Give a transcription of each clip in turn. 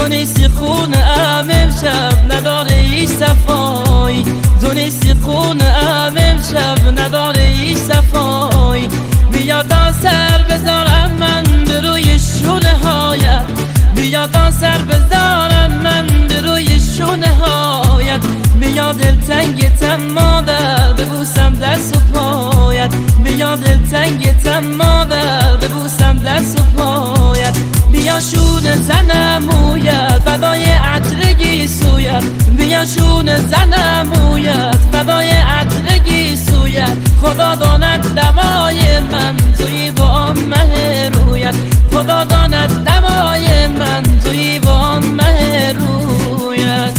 نیستی خون امشب نداره هیچ صفایی، تو نیستی خون امشب نداره هیچ صفایی. بیا تا سر بذارم من به روی شونه هایت، بیا تا سر بذارم من به روی شونه هایت. بیا دلتنگتم مادر ببوسم دست و پایت، بیا دلتنگتم مادر ببوسم دست و پایت. بیا شونه زنم مویت فدای عطرگی سویت، بیا شونه زنم مویت فدای عطرگی سویت. خدا داند دوای من توی با مه رویت، خدا داند دوای من توی با مه رویت.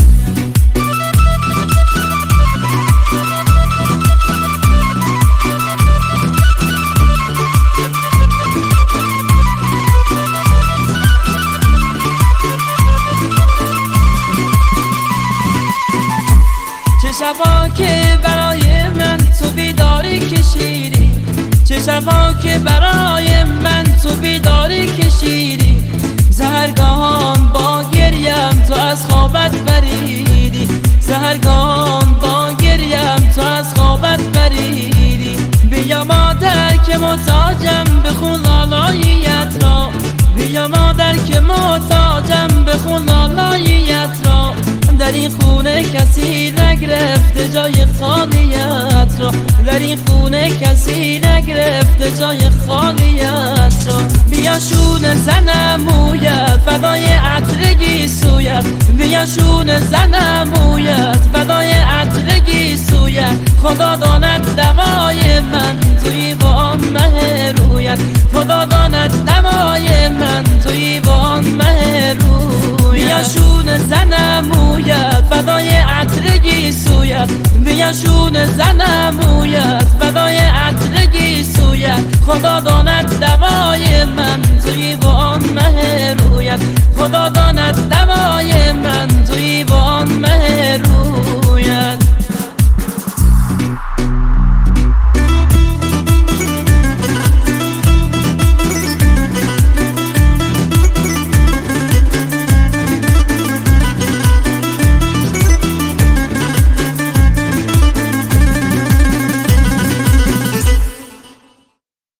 چه شبا که برای من تو بیداری کشیدی، چه شبا که برای من تو بیداری کشیدی. سحرگاهان با گریم تو از خوابت بریدی، سحرگاهان با گریم تو از خوابت بریدی. بیا مادر که محتاجم بخون لالاییت را، بیا مادر که محتاجم بخون لالاییت را. در این خونه کسی نگرفته جای خالیت را، در این خونه کسی نگرفته جای خالیت را. بیا شونه زنم مویت فدای عطرگی سویت، بیا شونه زنم مویت فدای عطرگی سویت. خدا داند دوای من توی با مه رویت، خدا داند دوای من توی با مه رویت. بیا شونه زنم مویت فدای عطرگی سویت، بیا شونه زنم مویت فدای عطرگی سویت. خدا داند